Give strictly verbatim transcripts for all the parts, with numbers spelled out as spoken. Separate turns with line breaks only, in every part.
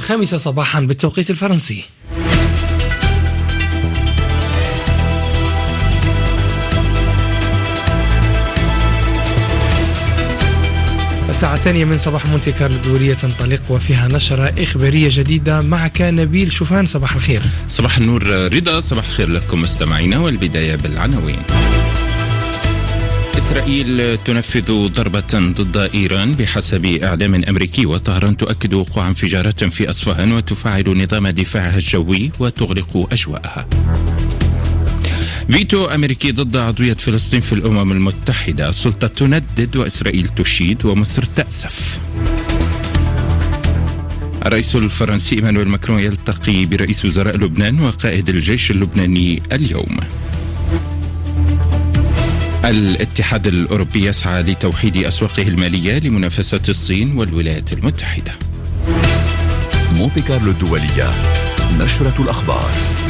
الخامسة صباحا بالتوقيت الفرنسي. الساعة الثانية من صباح مونتي كارلو الدولية تنطلق وفيها نشرة إخبارية جديدة. معك نبيل شوفان، صباح الخير.
صباح النور رضا، صباح الخير لكم مستمعينا، والبداية بالعناوين. إسرائيل تنفذ ضربة ضد إيران بحسب إعلام أمريكي، وطهران تؤكد وقوع انفجارات في أصفهان وتفعل نظام دفاعها الجوي وتغلق أجواءها. فيتو أمريكي ضد عضوية فلسطين في الأمم المتحدة، السلطة تندد وإسرائيل تشيد ومصر تأسف. الرئيس الفرنسي إيمانويل ماكرون يلتقي برئيس وزراء لبنان وقائد الجيش اللبناني اليوم. الاتحاد الأوروبي يسعى لتوحيد أسواقه المالية لمنافسة الصين والولايات المتحدة.
مونتي كارلو الدولية، نشرة الأخبار.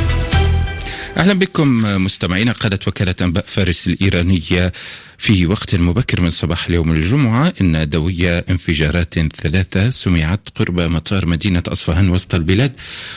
أهلا بكم مستمعينا. قالت وكالة أنباء فارس الإيرانية في وقت مبكر من صباح اليوم الجمعة إن دوية انفجارات ثلاثة سمعت قرب مطار مدينة أصفهان وسط البلاد.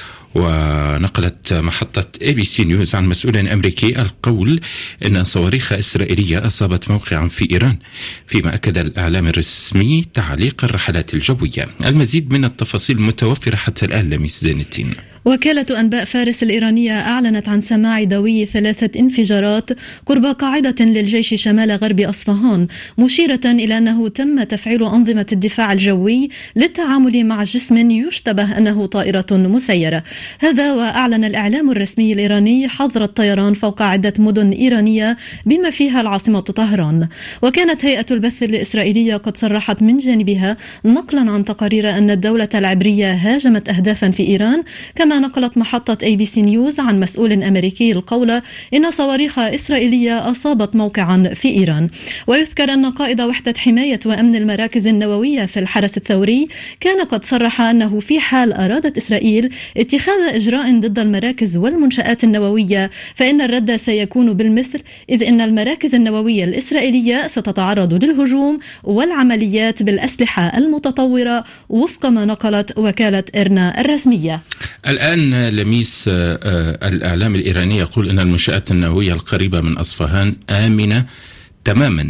ونقلت محطة اي بي سي نيوز عن مسؤول أمريكي القول إن صواريخ إسرائيلية أصابت موقعا في إيران، فيما أكد الإعلام الرسمي تعليق الرحلات الجوية. المزيد من التفاصيل متوفرة حتى الآن. لميس زين الدين.
وكالة أنباء فارس الإيرانية أعلنت عن سماع دوي ثلاثة انفجارات قرب قاعدة للجيش شمال غرب أصفهان، مشيرة إلى أنه تم تفعيل أنظمة الدفاع الجوي للتعامل مع جسم يشتبه أنه طائرة مسيرة. هذا وأعلن الإعلام الرسمي الإيراني حظر الطيران فوق عدة مدن إيرانية بما فيها العاصمة طهران. وكانت هيئة البث الإسرائيلية قد صرحت من جانبها نقلا عن تقارير أن الدولة العبرية هاجمت أهدافا في إيران. كما نقلت محطة اي بي سي نيوز عن مسؤول أمريكي القول إن صواريخ إسرائيلية أصابت موقعا في إيران. ويذكر أن قائد وحدة حماية وأمن المراكز النووية في الحرس الثوري كان قد صرح أنه في حال أرادت إسرائيل اتخاذ إجراء ضد المراكز والمنشآت النووية فإن الرد سيكون بالمثل، إذ إن المراكز النووية الإسرائيلية ستتعرض للهجوم والعمليات بالأسلحة المتطورة وفق ما نقلت وكالة إرنا الرسمية.
الآن لميس الإعلام الإيراني يقول أن المنشآت النووية القريبة من أصفهان آمنة تماما،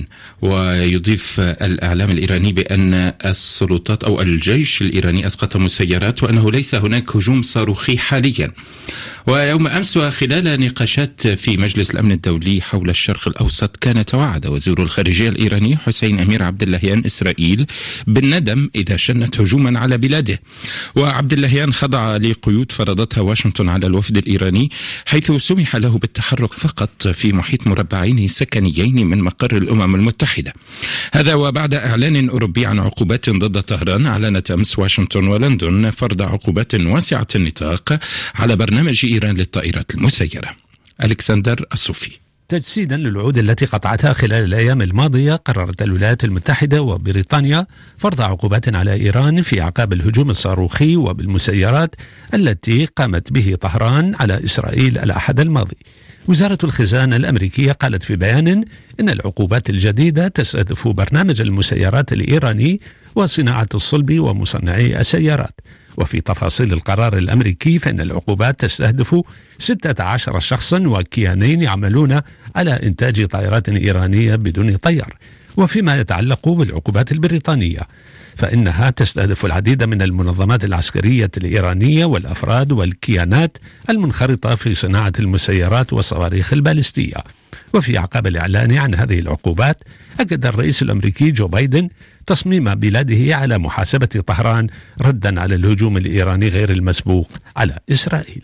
ويضيف الإعلام الإيراني بأن السلطات أو الجيش الإيراني أسقط مسيرات وأنه ليس هناك هجوم صاروخي حاليا. ويوم أمس وخلال نقاشات في مجلس الأمن الدولي حول الشرق الأوسط كان توعد وزير الخارجية الإيراني حسين أمير عبد اللهيان إسرائيل بالندم إذا شنت هجوما على بلاده. وعبد اللهيان خضع لقيود فرضتها واشنطن على الوفد الإيراني، حيث سمح له بالتحرك فقط في محيط مربعين سكنيين من مقر الأمم المتحدة. هذا وبعد إعلان أوروبي عن عقوبات ضد طهران، أعلنت أمس واشنطن ولندن فرض عقوبات واسعة النطاق على برنامج إيران للطائرات المسيرة. ألكسندر الصوفي.
تجسيدا للوعود التي قطعتها خلال الأيام الماضية، قررت الولايات المتحدة وبريطانيا فرض عقوبات على إيران في أعقاب الهجوم الصاروخي وبالمسيرات التي قامت به طهران على إسرائيل الأحد الماضي. وزارة الخزانة الأمريكية قالت في بيان إن العقوبات الجديدة تستهدف برنامج المسيرات الإيراني وصناعة الصلب ومصنعي السيارات. وفي تفاصيل القرار الأمريكي فإن العقوبات تستهدف ستة عشر شخصا وكيانين يعملون على إنتاج طائرات إيرانية بدون طيار. وفيما يتعلق بالعقوبات البريطانية فإنها تستهدف العديد من المنظمات العسكرية الإيرانية والأفراد والكيانات المنخرطة في صناعة المسيرات والصواريخ البالستية. وفي أعقاب الإعلان عن هذه العقوبات أكد الرئيس الأمريكي جو بايدن تصميم بلاده على محاسبة طهران ردا على الهجوم الإيراني غير المسبوق على إسرائيل.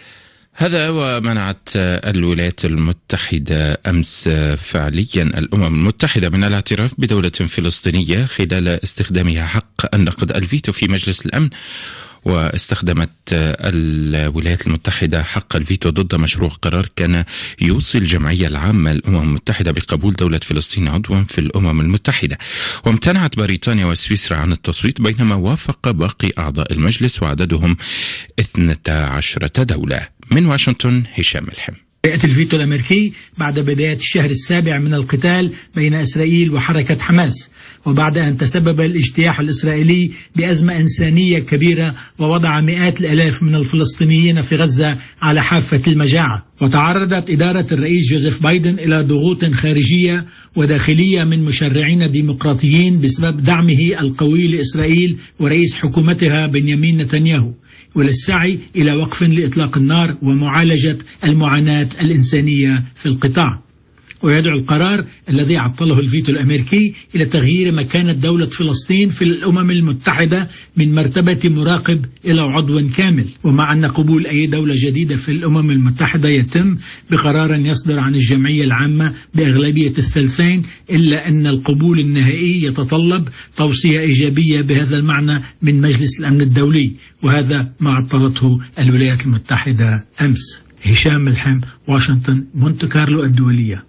هذا ومنعت الولايات المتحدة أمس فعليا الأمم المتحدة من الاعتراف بدولة فلسطينية خلال استخدامها حق النقد الفيتو في مجلس الأمن. واستخدمت الولايات المتحدة حق الفيتو ضد مشروع قرار كان يوصي الجمعية العامة للأمم المتحدة بقبول دولة فلسطين عضوا في الأمم المتحدة. وامتنعت بريطانيا وسويسرا عن التصويت، بينما وافق باقي أعضاء المجلس وعددهم اثنتا عشرة دولة. من واشنطن هشام الحم.
يأتي الفيتو الأمريكي بعد بداية الشهر السابع من القتال بين إسرائيل وحركة حماس، وبعد أن تسبب الاجتياح الإسرائيلي بأزمة إنسانية كبيرة ووضع مئات الآلاف من الفلسطينيين في غزة على حافة المجاعة. وتعرضت إدارة الرئيس جوزيف بايدن إلى ضغوط خارجية وداخلية من مشرعين ديمقراطيين بسبب دعمه القوي لإسرائيل ورئيس حكومتها بنيامين نتنياهو، وللسعي إلى وقف لإطلاق النار ومعالجة المعاناة الإنسانية في القطاع. ويدعو القرار الذي عطله الفيتو الأمريكي إلى تغيير مكانة دولة فلسطين في الأمم المتحدة من مرتبة مراقب إلى عضو كامل. ومع أن قبول أي دولة جديدة في الأمم المتحدة يتم بقرار يصدر عن الجمعية العامة بأغلبية الثلثين، إلا أن القبول النهائي يتطلب توصية إيجابية بهذا المعنى من مجلس الأمن الدولي، وهذا ما عطلته الولايات المتحدة أمس. هشام ملحم، واشنطن، مونte كارلو الدولية.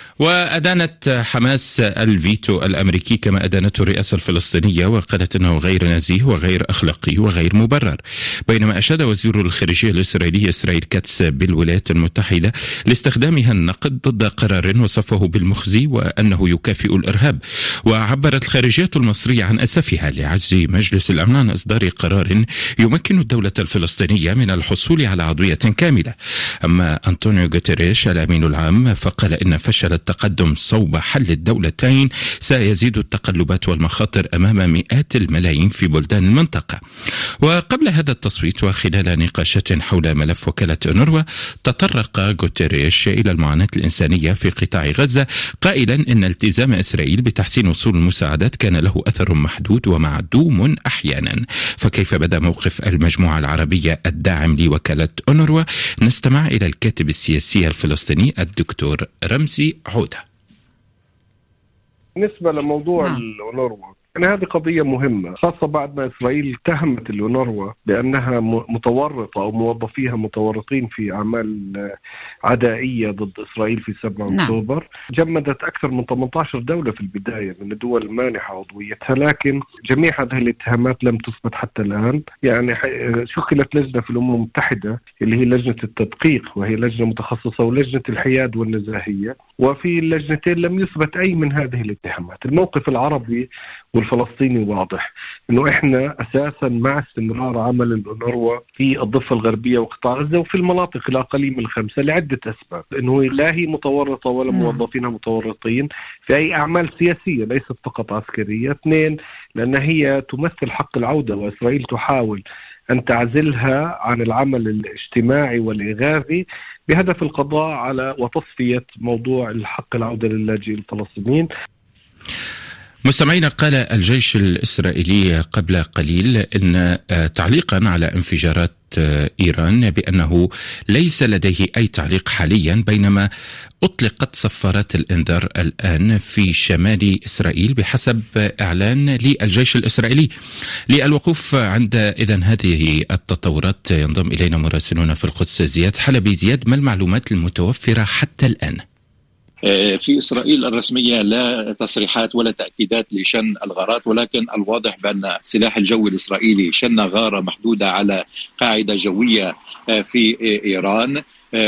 وأدانت حماس الفيتو الأمريكي كما أدانته الرئاسة الفلسطينية، وقالت أنه غير نزيه وغير أخلاقي وغير مبرر. بينما أشاد وزير الخارجية الإسرائيلي إسرائيل كاتس بالولايات المتحدة لاستخدامها النقد ضد قرار وصفه بالمخزي وأنه يكافئ الإرهاب. وعبرت الخارجية المصرية عن أسفها لعجز مجلس الأمن عن إصدار قرار يمكن الدولة الفلسطينية من الحصول على عضوية كاملة. أما أنطونيو غوتيريش الأمين العام فقال إن فشل التقدم صوب حل الدولتين سيزيد التقلبات والمخاطر أمام مئات الملايين في بلدان المنطقة. وقبل هذا التصويت وخلال نقاشات حول ملف وكالة أونروا تطرق غوتيريش إلى المعاناة الإنسانية في قطاع غزة، قائلا إن التزام إسرائيل بتحسين وصول المساعدات كان له أثر محدود ومعدوم أحيانا. فكيف بدا موقف المجموعة العربية الداعم لوكالة أونروا؟ نستمع إلى الكاتب السياسي الفلسطيني الدكتور رمزي عودة.
بالنسبة لموضوع نعم. الأونروا، أنا هذه قضية مهمة، خاصة بعد ما إسرائيل اتهمت الأونروا بأنها متورطة أو موظفيها متورطين في أعمال عدائية ضد إسرائيل في سبعة أكتوبر. جمدت أكثر من ثمانية عشر دولة في البداية من الدول المانحة عضويتها، لكن جميع هذه الاتهامات لم تثبت حتى الآن. يعني شكلت لجنة في الأمم المتحدة اللي هي لجنة التدقيق، وهي لجنة متخصصة، ولجنة الحياد والنزاهية، وفي اللجنتين لم يثبت أي من هذه الاتهامات. الموقف العربي والفلسطيني واضح، انه احنا اساسا مع استمرار عمل الأونروا في الضفة الغربية وقطاع غزة وفي المناطق الاقاليم الخمسة لعدة اسباب. انه لا هي متورطة ولا موظفينها متورطين في اي اعمال سياسية ليست فقط عسكرية. اثنين، لان هي تمثل حق العودة، واسرائيل تحاول ان تعزلها عن العمل الاجتماعي والاغاثي بهدف القضاء على وتصفية موضوع الحق العودة للاجئين الفلسطينيين.
مستمعينا، قال الجيش الإسرائيلي قبل قليل إن تعليقا على انفجارات إيران بأنه ليس لديه أي تعليق حاليا، بينما أطلقت صفارات الإنذار الآن في شمال إسرائيل بحسب إعلان للجيش الإسرائيلي. للوقوف عند إذن هذه التطورات ينضم إلينا مراسلون في القدس زياد حلبي. زياد، ما المعلومات المتوفرة حتى الآن؟
في إسرائيل الرسمية لا تصريحات ولا تأكيدات لشن الغارات، ولكن الواضح بأن سلاح الجو الإسرائيلي شن غارة محدودة على قاعدة جوية في إيران،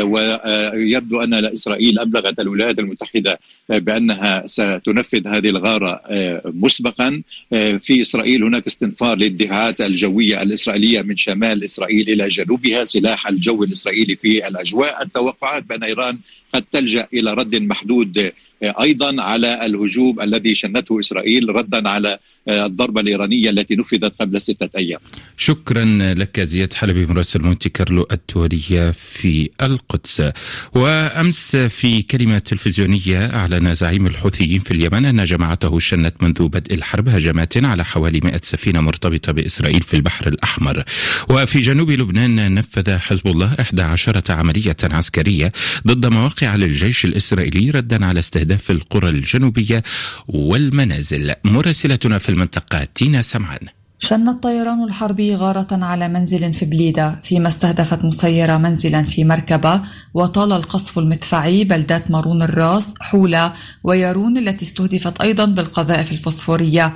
ويبدو أن إسرائيل أبلغت الولايات المتحدة بأنها ستنفذ هذه الغارة مسبقا. في إسرائيل هناك استنفار للدفاعات الجوية الإسرائيلية من شمال إسرائيل إلى جنوبها. سلاح الجو الإسرائيلي في الأجواء. التوقعات بأن إيران قد تلجأ إلى رد محدود أيضا على الهجوم الذي شنته إسرائيل ردا على الضربة الإيرانية التي نفذت قبل ستة أيام.
شكرا لك زياد حلبي مراسل مونتي كارلو الدولية في القدس. وأمس في كلمة تلفزيونية أعلن زعيم الحوثيين في اليمن أن جماعته شنت منذ بدء الحرب هجمات على حوالي مئة سفينة مرتبطة بإسرائيل في البحر الأحمر. وفي جنوب لبنان نفذ حزب الله إحدى عشرة عملية عسكرية ضد مواقع للجيش الإسرائيلي ردا على استهداف القرى الجنوبية والمنازل. مراسلتنا في المنطقة تينا سمعان.
شن الطيران الحربي غارة على منزل في بليدة، فيما استهدفت مسيرة منزلا في مركبة، وطال القصف المدفعي بلدات مارون الراس، حولة ويارون التي استهدفت أيضا بالقذائف الفوسفورية.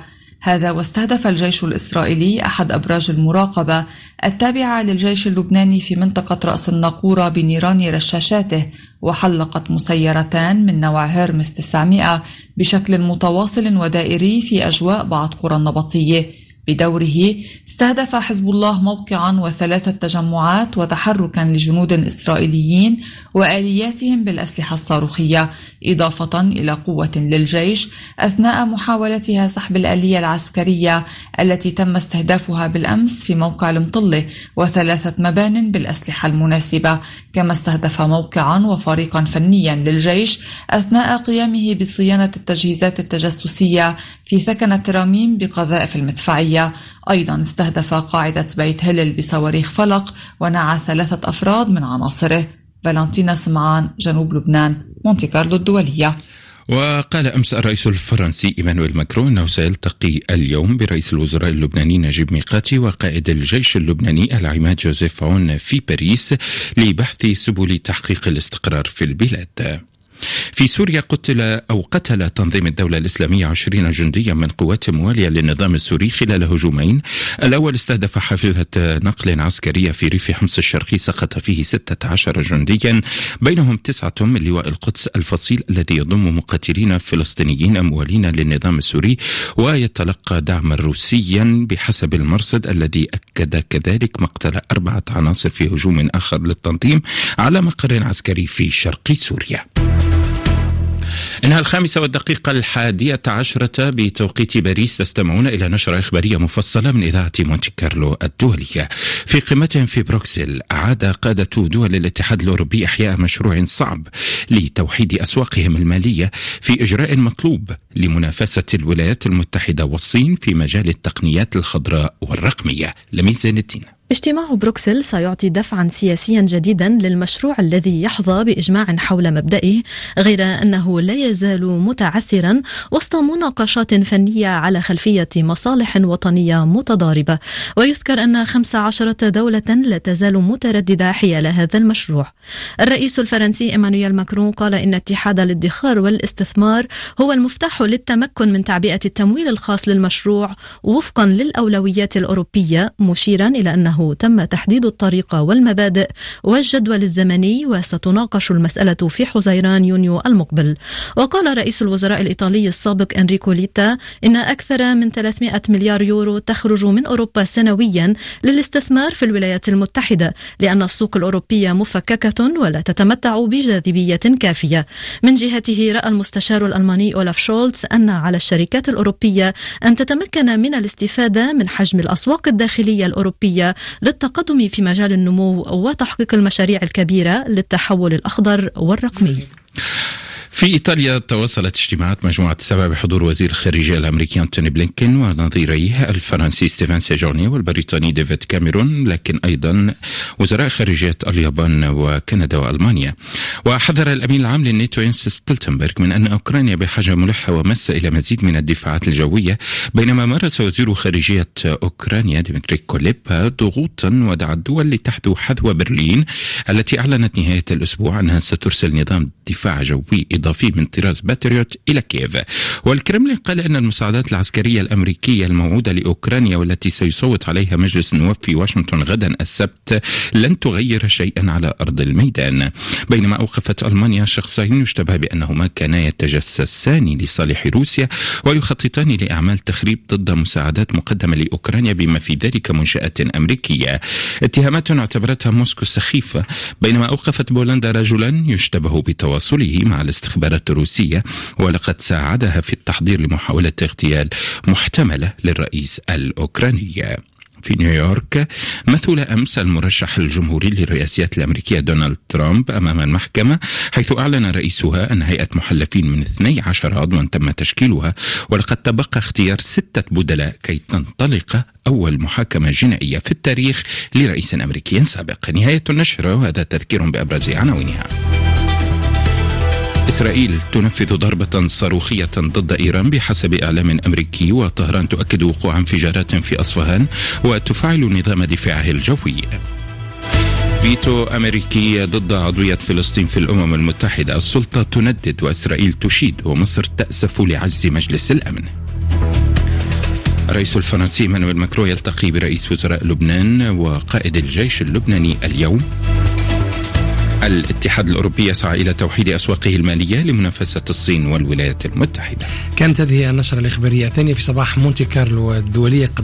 هذا واستهدف الجيش الإسرائيلي أحد أبراج المراقبة التابعة للجيش اللبناني في منطقة رأس الناقورة بنيران رشاشاته، وحلقت مسيرتان من نوع هيرمس تسعمائة بشكل متواصل ودائري في أجواء بعض قرى النبطية. بدوره استهدف حزب الله موقعا وثلاثة تجمعات وتحركا لجنود إسرائيليين وآلياتهم بالأسلحة الصاروخية، إضافة إلى قوة للجيش أثناء محاولتها سحب الآلية العسكرية التي تم استهدافها بالأمس في موقع المطلة وثلاثة مبان بالأسلحة المناسبة، كما استهدف موقعا وفريقا فنيا للجيش أثناء قيامه بصيانة التجهيزات التجسسية في ثكنة تراميم بقذائف المدفعية. أيضا استهدف قاعدة بيت هلل بصواريخ فلق ونعى ثلاثة أفراد من عناصره. فالنتينا سمعان، جنوب لبنان، مونتي كارلو الدولية.
وقال أمس الرئيس الفرنسي إيمانويل ماكرون أنه سيلتقي اليوم برئيس الوزراء اللبناني نجيب ميقاتي وقائد الجيش اللبناني العماد جوزيف عون في باريس لبحث سبل تحقيق الاستقرار في البلاد. في سوريا قتل أو قتل تنظيم الدولة الإسلامية عشرين جنديا من قوات موالية للنظام السوري خلال هجومين. الأول استهدف حافلة نقل عسكرية في ريف حمص الشرقي سقط فيه ستة عشر جنديا، بينهم تسعة من لواء القدس الفصيل الذي يضم مقاتلين فلسطينيين موالين للنظام السوري ويتلقى دعما روسيا بحسب المرصد، الذي أكد كذلك مقتل أربعة عناصر في هجوم آخر للتنظيم على مقر عسكري في شرق سوريا. إنها الخامسة والدقيقة الحادية عشرة بتوقيت باريس. تستمعون إلى نشرة إخبارية مفصلة من إذاعة مونتي كارلو الدولية. في قمتهم في بروكسل أعاد قادة دول الاتحاد الأوروبي إحياء مشروع صعب لتوحيد أسواقهم المالية في إجراء مطلوب لمنافسة الولايات المتحدة والصين في مجال التقنيات الخضراء والرقمية. لمين زين الدين.
اجتماع بروكسل سيعطي دفعا سياسيا جديدا للمشروع الذي يحظى بإجماع حول مبدئه، غير أنه لا يزال متعثرا وسط مناقشات فنية على خلفية مصالح وطنية متضاربة. ويذكر أن خمس عشرة دولة لا تزال مترددة حيال هذا المشروع. الرئيس الفرنسي إيمانويل ماكرون قال إن اتحاد الادخار والاستثمار هو المفتاح للتمكن من تعبئة التمويل الخاص للمشروع وفقا للأولويات الأوروبية، مشيرا إلى أنه تم تحديد الطريقة والمبادئ والجدول الزمني، وستناقش المسألة في حزيران يونيو المقبل. وقال رئيس الوزراء الإيطالي السابق إنريكو ليتا إن أكثر من ثلاثمائة مليار يورو تخرج من أوروبا سنويا للاستثمار في الولايات المتحدة، لأن السوق الأوروبية مفككة ولا تتمتع بجاذبية كافية. من جهته رأى المستشار الألماني أولاف شولتز أن على الشركات الأوروبية أن تتمكن من الاستفادة من حجم الأسواق الداخلية الأوروبية للتقدم في مجال النمو وتحقيق المشاريع الكبيرة للتحول الأخضر والرقمي.
في إيطاليا تواصلت اجتماعات مجموعة السبع بحضور وزير الخارجية الأمريكي أنتوني بلينكين ونظيريه الفرنسي ستيفان سيجورني والبريطاني ديفيد كاميرون، لكن أيضا وزراء خارجية اليابان وكندا وألمانيا. وحذر الأمين العام للناتو ينس ستولتنبرغ من أن أوكرانيا بحاجة ملحة وماسة إلى مزيد من الدفاعات الجوية، بينما مارس وزير خارجية أوكرانيا ديمتري كوليبا ضغوطا ودعا الدول لتحذو حذو برلين التي أعلنت نهاية الأسبوع أنها سترسل نظام دفاع جوي إضافي من طراز باتريوت إلى كييف. والكرملين قال أن المساعدات العسكرية الأمريكية الموعودة لأوكرانيا والتي سيصوت عليها مجلس النواب في واشنطن غدا السبت لن تغير شيئا على أرض الميدان. بينما أوقفت ألمانيا شخصين يشتبه بأنهما كانا يتجسسان لصالح روسيا ويخططان لأعمال تخريب ضد مساعدات مقدمة لأوكرانيا بما في ذلك منشآت أمريكية. اتهامات اعتبرتها موسكو سخيفة. بينما أوقفت بولندا رجلا يشتبه بتواصله مع الاستخبارات الروسية ولقد ساعدها في التحضير لمحاولة اغتيال محتملة للرئيس الأوكراني. في نيويورك مثل أمس المرشح الجمهوري للرئاسية الأمريكية دونالد ترامب أمام المحكمة، حيث أعلن رئيسها أن هيئة محلفين من اثني عشر عضوا تم تشكيلها، ولقد تبقى اختيار ستة بدلاء كي تنطلق أول محاكمة جنائية في التاريخ لرئيس أمريكي سابق. نهاية النشرة وهذا تذكير بأبرز عناوينها. إسرائيل تنفذ ضربة صاروخية ضد إيران بحسب إعلام أمريكي، وطهران تؤكد وقوع انفجارات في أصفهان وتفعل نظام دفاعه الجوي. فيتو أمريكي ضد عضوية فلسطين في الأمم المتحدة، السلطة تندد وإسرائيل تشيد ومصر تأسف لعجز مجلس الأمن. الرئيس الفرنسي مانويل ماكرون يلتقي برئيس وزراء لبنان وقائد الجيش اللبناني اليوم. الاتحاد الأوروبي يسعى إلى توحيد أسواقه المالية لمنافسة الصين والولايات المتحدة.
كانت هذه النشرة الإخبارية الثانية في صباح مونتي كارلو الدولية.